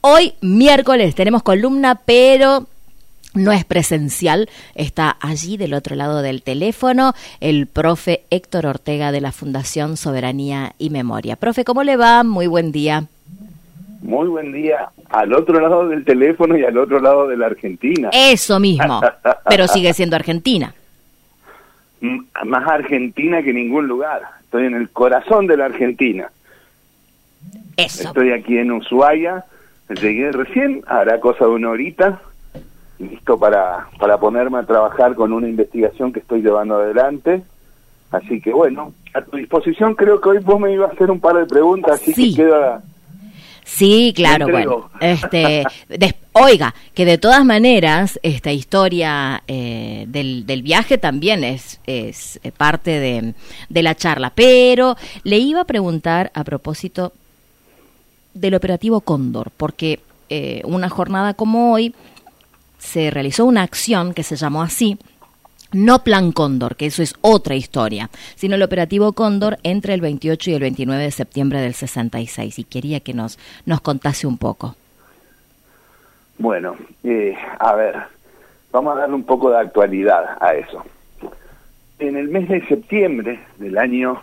Hoy, miércoles, tenemos columna, pero no es presencial. Está allí del otro lado del teléfono el profe Héctor Ortega de la Fundación Soberanía y Memoria. Profe, ¿cómo le va? Muy buen día. Muy buen día. Al otro lado del teléfono y al otro lado de la Argentina. Eso mismo, pero sigue siendo Argentina. Más Argentina que ningún lugar. Estoy en el corazón de la Argentina. Eso. Estoy aquí en Ushuaia. Llegué recién, hará cosa de una horita. Listo para ponerme a trabajar con una investigación que estoy llevando adelante. Así que bueno, a tu disposición. Creo que hoy vos me ibas a hacer un par de preguntas, así sí. que queda... Sí, claro, bueno. Oiga, que de todas maneras esta historia del viaje también es parte de la charla, pero le iba a preguntar a propósito del operativo Cóndor, porque una jornada como hoy se realizó una acción que se llamó así, no Plan Cóndor, que eso es otra historia, sino el operativo Cóndor entre el 28 y el 29 de septiembre del 66, y quería que nos contase un poco. Bueno, a ver, vamos a darle un poco de actualidad a eso. En el mes de septiembre del año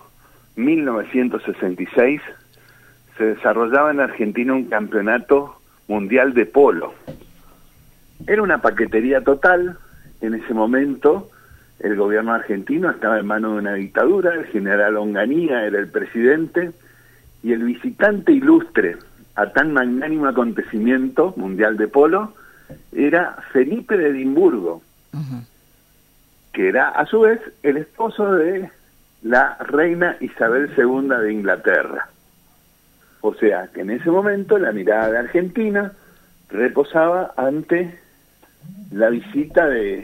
1966 se desarrollaba en Argentina un campeonato mundial de polo. Era una paquetería total. En ese momento el gobierno argentino estaba en manos de una dictadura, el general Onganía era el presidente, y el visitante ilustre a tan magnánimo acontecimiento mundial de polo era Felipe de Edimburgo, que era a su vez el esposo de la reina Isabel II de Inglaterra. O sea, que en ese momento la mirada de Argentina reposaba ante la visita de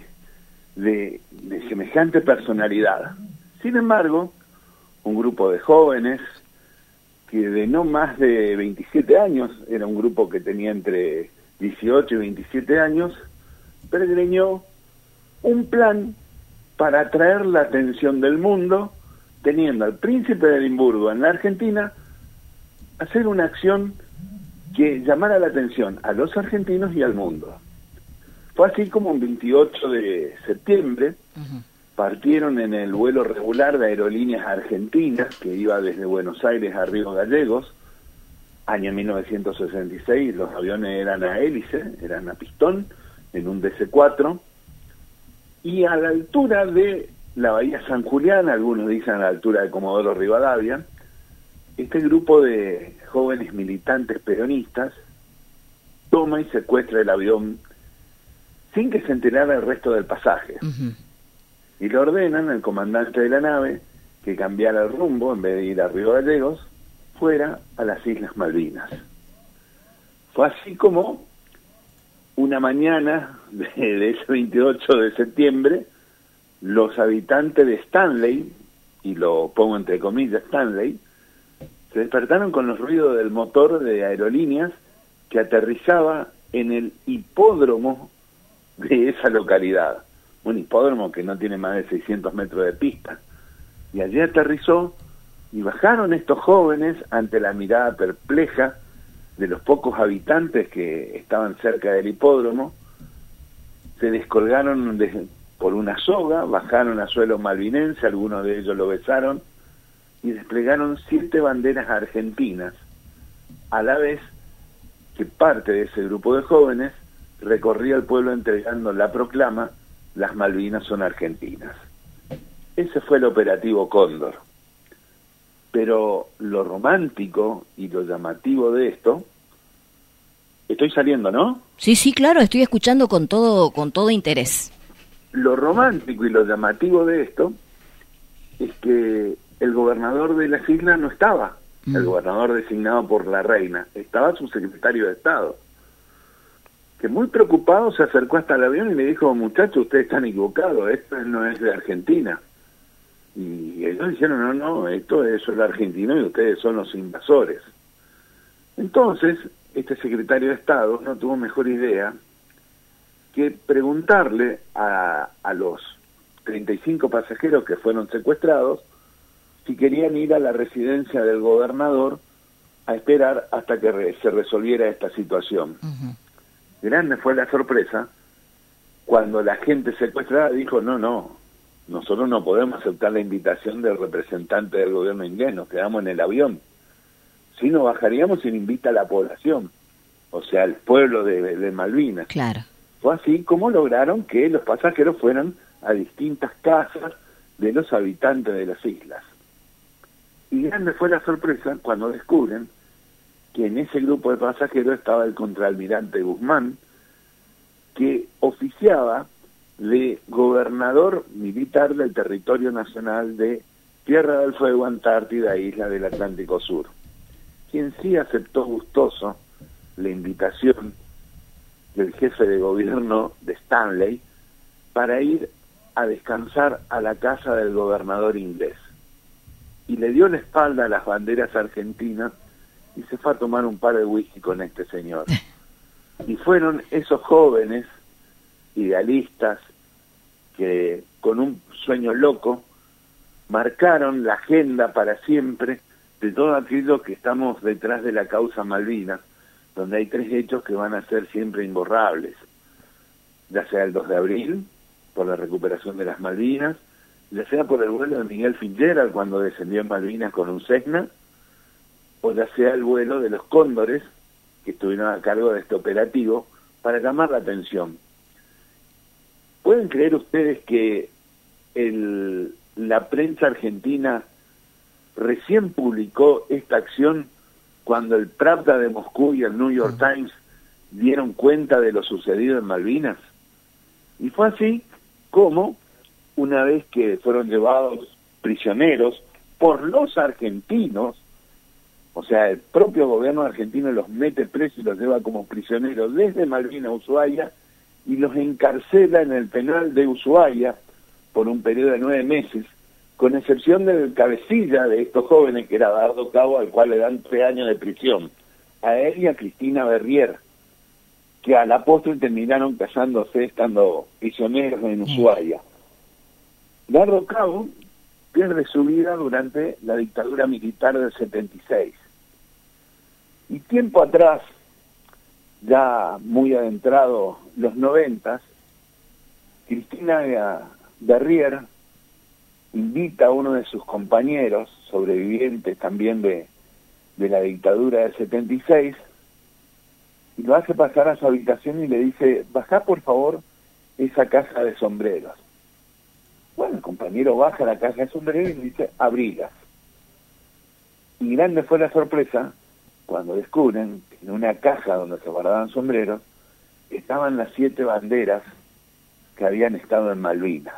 semejante personalidad. Sin embargo, un grupo de jóvenes que de no más de 27 años, era un grupo que tenía entre 18 y 27 años, pergreñó un plan para atraer la atención del mundo, teniendo al príncipe de Edimburgo en la Argentina, hacer una acción que llamara la atención a los argentinos y al mundo. Fue así como el 28 de septiembre partieron en el vuelo regular de Aerolíneas Argentinas, que iba desde Buenos Aires a Río Gallegos, año 1966, los aviones eran a hélice, eran a pistón, en un DC-4, y a la altura de la Bahía San Julián, algunos dicen a la altura de Comodoro Rivadavia, este grupo de jóvenes militantes peronistas toma y secuestra el avión sin que se enterara el resto del pasaje. Y le ordenan al comandante de la nave que cambiara el rumbo, en vez de ir a Río Gallegos, fuera a las Islas Malvinas. Fue así como una mañana de ese 28 de septiembre, los habitantes de Stanley, y lo pongo entre comillas Stanley, se despertaron con los ruidos del motor de Aerolíneas que aterrizaba en el hipódromo de esa localidad. Un hipódromo que no tiene más de 600 metros de pista. Y allí aterrizó y bajaron estos jóvenes ante la mirada perpleja de los pocos habitantes que estaban cerca del hipódromo. Se descolgaron por una soga, bajaron a suelo malvinense, algunos de ellos lo besaron, y desplegaron 7 banderas argentinas, a la vez que parte de ese grupo de jóvenes recorría el pueblo entregando la proclama: las Malvinas son argentinas. Ese fue el operativo Cóndor. Pero lo romántico y lo llamativo de esto... Estoy saliendo, ¿no? Sí, claro, estoy escuchando con todo interés. Lo romántico y lo llamativo de esto es que el gobernador de las islas no estaba, el gobernador designado por la reina, estaba su secretario de Estado, que muy preocupado se acercó hasta el avión y le dijo: muchachos, ustedes están equivocados, esto no es de Argentina. Y ellos dijeron: no, esto es solo argentino y ustedes son los invasores. Entonces, este secretario de Estado no tuvo mejor idea que preguntarle a los 35 pasajeros que fueron secuestrados si querían ir a la residencia del gobernador a esperar hasta que se resolviera esta situación. Grande fue la sorpresa cuando la gente secuestrada dijo, no, nosotros no podemos aceptar la invitación del representante del gobierno inglés, nos quedamos en el avión. Si no bajaríamos sin invita a la población, o sea, al pueblo de Malvinas. Claro. Fue así como lograron que los pasajeros fueran a distintas casas de los habitantes de las islas. Y grande fue la sorpresa cuando descubren que en ese grupo de pasajeros estaba el contraalmirante Guzmán, que oficiaba de gobernador militar del territorio nacional de Tierra del Fuego, Antártida e Isla del Atlántico Sur, quien sí aceptó gustoso la invitación del jefe de gobierno de Stanley para ir a descansar a la casa del gobernador inglés. Y le dio la espalda a las banderas argentinas y se fue a tomar un par de whisky con este señor. Y fueron esos jóvenes idealistas que con un sueño loco marcaron la agenda para siempre de todo aquello que estamos detrás de la causa Malvinas, donde hay 3 hechos que van a ser siempre imborrables, ya sea el 2 de abril, por la recuperación de las Malvinas, ya sea por el vuelo de Miguel Fitzgerald cuando descendió en Malvinas con un Cessna, o ya sea el vuelo de los Cóndores, que estuvieron a cargo de este operativo, para llamar la atención. ¿Pueden creer ustedes que la prensa argentina recién publicó esta acción cuando el Pravda de Moscú y el New York Times dieron cuenta de lo sucedido en Malvinas? Y fue así como, una vez que fueron llevados prisioneros por los argentinos, o sea, el propio gobierno argentino los mete presos y los lleva como prisioneros desde Malvinas a Ushuaia y los encarcela en el penal de Ushuaia por un periodo de 9 meses, con excepción del cabecilla de estos jóvenes, que era Dardo Cabo, al cual le dan 3 años de prisión, a él y a Cristina Berrier, que a la postre terminaron casándose estando prisioneros en Ushuaia. Dardo Cabo pierde su vida durante la dictadura militar del 76. Y tiempo atrás, ya muy adentrado los 90, Cristina Berrier invita a uno de sus compañeros, sobrevivientes también de la dictadura del 76, y lo hace pasar a su habitación y le dice, bajá por favor esa caja de sombreros. Bueno, el compañero baja la caja de sombreros y le dice, abrilas. Y grande fue la sorpresa cuando descubren que en una caja donde se guardaban sombreros estaban las 7 banderas que habían estado en Malvinas.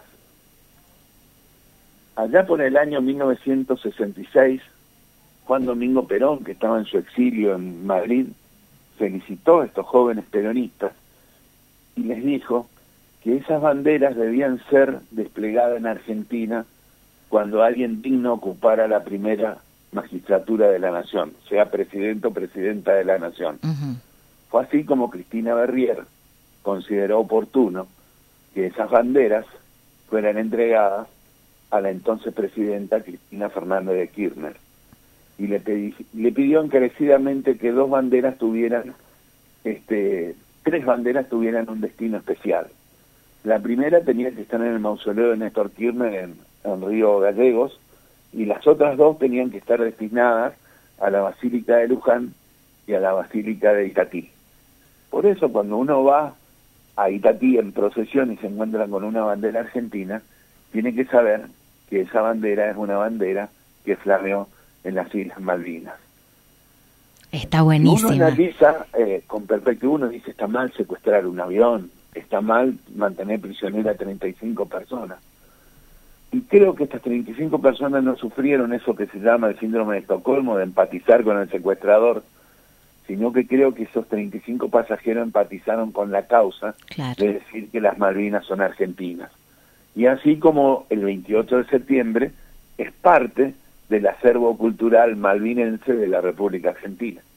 Allá por el año 1966, Juan Domingo Perón, que estaba en su exilio en Madrid, felicitó a estos jóvenes peronistas y les dijo que esas banderas debían ser desplegadas en Argentina cuando alguien digno ocupara la primera magistratura de la nación, sea presidente o presidenta de la nación. Fue así como Cristina Berrier consideró oportuno que esas banderas fueran entregadas a la entonces presidenta Cristina Fernández de Kirchner, y le pidió encarecidamente que 2 banderas tuvieran, 3 banderas tuvieran un destino especial. La primera tenía que estar en el mausoleo de Néstor Kirchner en Río Gallegos, y las otras 2 tenían que estar destinadas a la Basílica de Luján y a la Basílica de Itatí. Por eso cuando uno va a Itatí en procesión y se encuentra con una bandera argentina, tiene que saber que esa bandera es una bandera que flameó en las Islas Malvinas. Está buenísima. Uno analiza con perspectiva, uno dice, está mal secuestrar un avión, está mal mantener prisionera a 35 personas. Y creo que estas 35 personas no sufrieron eso que se llama el síndrome de Estocolmo, de empatizar con el secuestrador, sino que creo que esos 35 pasajeros empatizaron con la causa, claro, de decir que las Malvinas son argentinas. Y así como el 28 de septiembre es parte del acervo cultural malvinense de la República Argentina.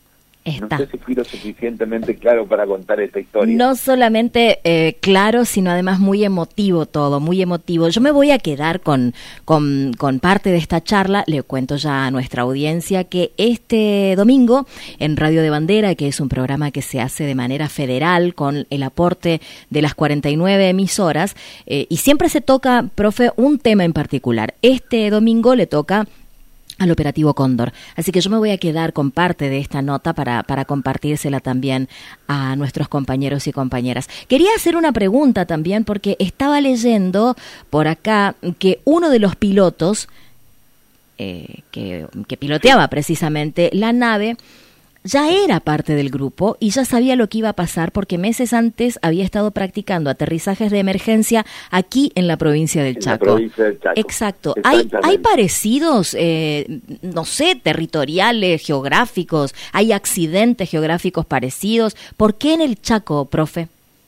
Está. No sé si fui lo suficientemente claro para contar esta historia. No solamente claro, sino además muy emotivo todo, muy emotivo. Yo me voy a quedar con parte de esta charla. Le cuento ya a nuestra audiencia que este domingo en Radio de Bandera, que es un programa que se hace de manera federal con el aporte de las 49 emisoras, y siempre se toca, profe, un tema en particular. Este domingo le toca al Operativo Cóndor. Así que yo me voy a quedar con parte de esta nota para compartírsela también a nuestros compañeros y compañeras. Quería hacer una pregunta también porque estaba leyendo por acá que uno de los pilotos que piloteaba precisamente la nave ya era parte del grupo y ya sabía lo que iba a pasar porque meses antes había estado practicando aterrizajes de emergencia aquí en la provincia del Chaco. La provincia del Chaco. Exacto. ¿Hay parecidos, no sé, territoriales, geográficos? ¿Hay accidentes geográficos parecidos? ¿Por qué en el Chaco, profe?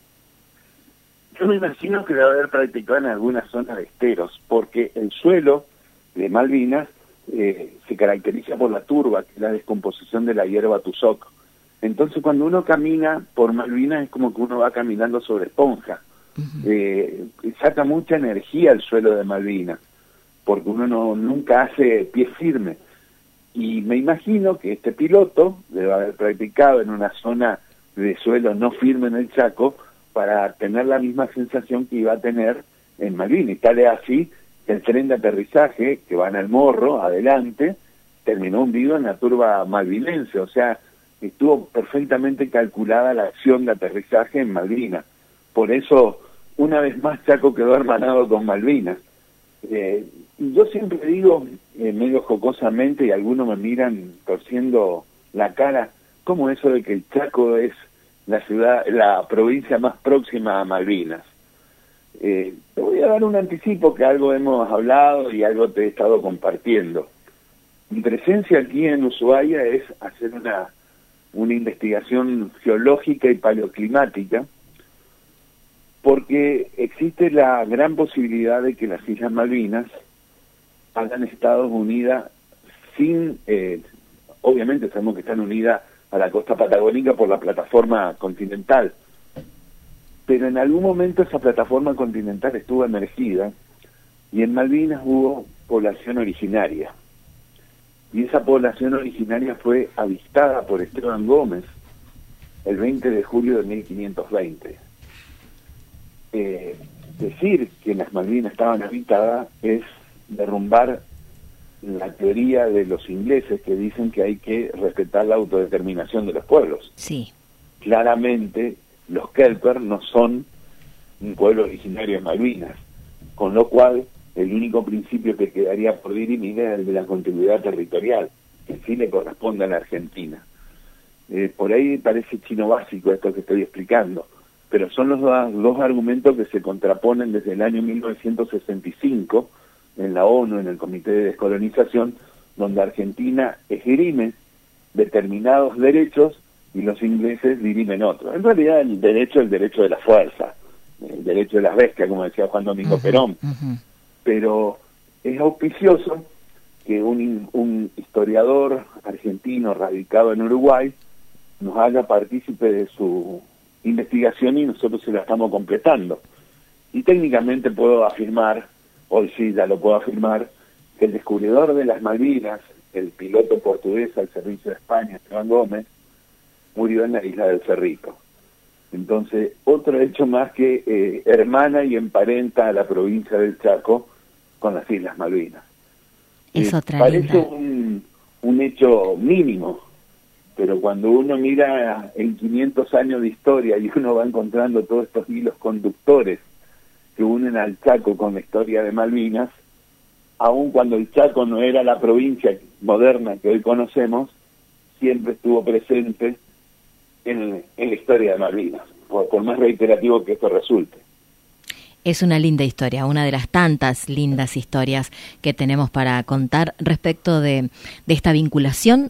Yo me imagino que debe haber practicado en alguna zona de esteros, porque el suelo de Malvinas se caracteriza por la turba, que es la descomposición de la hierba tusoc. Entonces cuando uno camina por Malvinas es como que uno va caminando sobre esponja. Saca mucha energía el suelo de Malvinas, porque uno nunca hace pie firme. Y me imagino que este piloto debe haber practicado en una zona de suelo no firme en el Chaco para tener la misma sensación que iba a tener en Malvinas. Y tal es así el tren de aterrizaje, que va en el morro, adelante, terminó hundido en la turba malvinense, o sea, estuvo perfectamente calculada la acción de aterrizaje en Malvinas. Por eso, una vez más, Chaco quedó hermanado con Malvinas. Yo siempre digo, medio jocosamente, y algunos me miran torciendo la cara, ¿cómo eso de que el Chaco es la provincia más próxima a Malvinas? Te voy a dar un anticipo que algo hemos hablado y algo te he estado compartiendo. Mi presencia aquí en Ushuaia es hacer una investigación geológica y paleoclimática, porque existe la gran posibilidad de que las Islas Malvinas hayan estado unidas sin, obviamente sabemos que están unidas a la costa patagónica por la plataforma continental, pero en algún momento esa plataforma continental estuvo emergida y en Malvinas hubo población originaria. Y esa población originaria fue avistada por Esteban Gómez el 20 de julio de 1520. Decir que las Malvinas estaban habitadas es derrumbar la teoría de los ingleses que dicen que hay que respetar la autodeterminación de los pueblos. Sí. Claramente los Kelper no son un pueblo originario de Malvinas, con lo cual el único principio que quedaría por dirimir es el de la continuidad territorial, que sí le corresponde a la Argentina. Por ahí parece chino básico esto que estoy explicando, pero son los dos argumentos que se contraponen desde el año 1965 en la ONU, en el Comité de Descolonización, donde Argentina esgrime determinados derechos y los ingleses dirimen otros. En realidad el derecho es el derecho de la fuerza, el derecho de las bestias, como decía Juan Domingo Perón. Pero es auspicioso que un historiador argentino radicado en Uruguay nos haga partícipe de su investigación y nosotros se la estamos completando. Y técnicamente puedo afirmar, hoy sí ya lo puedo afirmar, que el descubridor de las Malvinas, el piloto portugués al servicio de España, Esteban Gómez, murió en la isla del Cerrito. Entonces, otro hecho más que hermana y emparenta a la provincia del Chaco con las Islas Malvinas. Es otra parece un hecho mínimo, pero cuando uno mira en 500 años de historia y uno va encontrando todos estos hilos conductores que unen al Chaco con la historia de Malvinas, aun cuando el Chaco no era la provincia moderna que hoy conocemos, siempre estuvo presente en la historia de Malvinas, por más reiterativo que esto resulte. Es una linda historia, una de las tantas lindas historias que tenemos para contar respecto de esta vinculación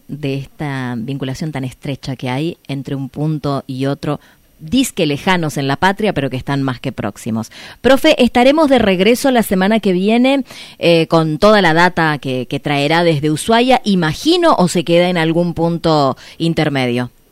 tan estrecha que hay entre un punto y otro, disque lejanos en la patria, pero que están más que próximos. Profe, estaremos de regreso la semana que viene con toda la data que traerá desde Ushuaia, imagino, o se queda en algún punto intermedio.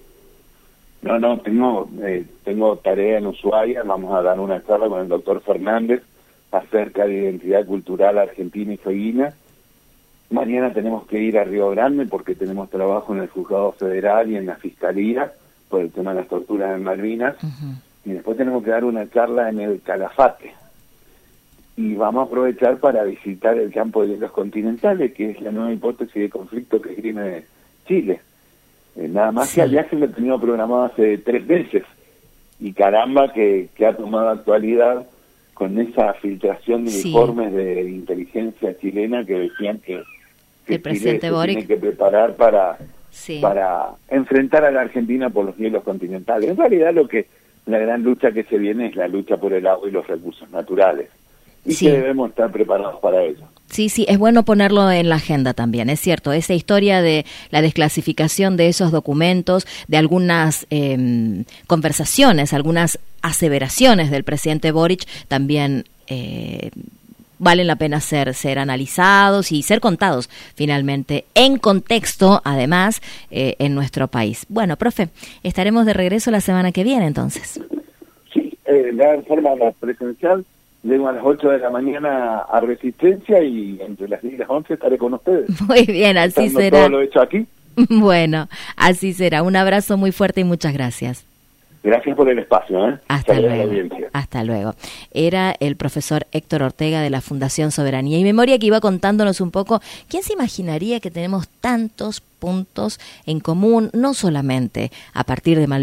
No, tengo tarea en Ushuaia, vamos a dar una charla con el doctor Fernández acerca de identidad cultural argentina y fueguina. Mañana tenemos que ir a Río Grande porque tenemos trabajo en el Juzgado Federal y en la Fiscalía por el tema de las torturas en Malvinas. Uh-huh. Y después tenemos que dar una charla en el Calafate. Y vamos a aprovechar para visitar el campo de hielos continentales, que es la nueva hipótesis de conflicto que esgrime Chile. Nada más sí. Que el viaje lo he tenido programado hace 3 meses. Y caramba que ha tomado actualidad con esa filtración de informes de inteligencia chilena que decían que el presidente Boric tiene que preparar para enfrentar a la Argentina por los hielos continentales. En realidad la gran lucha que se viene es la lucha por el agua y los recursos naturales. Y que debemos estar preparados para ello. Sí, es bueno ponerlo en la agenda también, es cierto, esa historia de la desclasificación de esos documentos, de algunas conversaciones, algunas aseveraciones del presidente Boric, también valen la pena ser analizados y ser contados finalmente en contexto, además, en nuestro país. Bueno, profe, estaremos de regreso la semana que viene, entonces. Sí, de forma presencial. Llego a las 8 de la mañana a Resistencia y entre las 10 y las 11 estaré con ustedes. Muy bien, así será. Todo lo hecho aquí. Bueno, así será. Un abrazo muy fuerte y muchas gracias. Gracias por el espacio. Hasta luego. Hasta luego. Era el profesor Héctor Ortega de la Fundación Soberanía y Memoria, que iba contándonos un poco. ¿Quién se imaginaría que tenemos tantos puntos en común, no solamente a partir de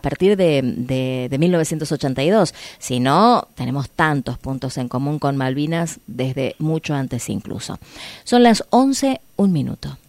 1982, sino tenemos tantos puntos en común con Malvinas desde mucho antes incluso? Son las 11:01.